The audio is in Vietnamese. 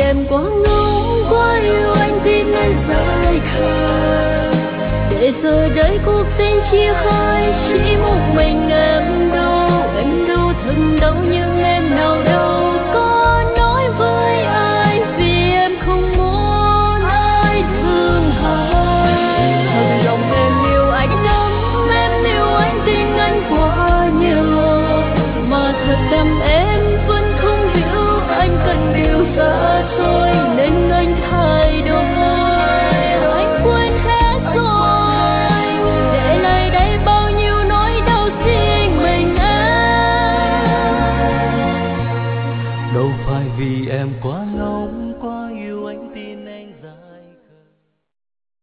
đêm quá ngóng quá yêu anh thì nên rời khờ, để giờ đây cuộc tình chia hai chỉ một mình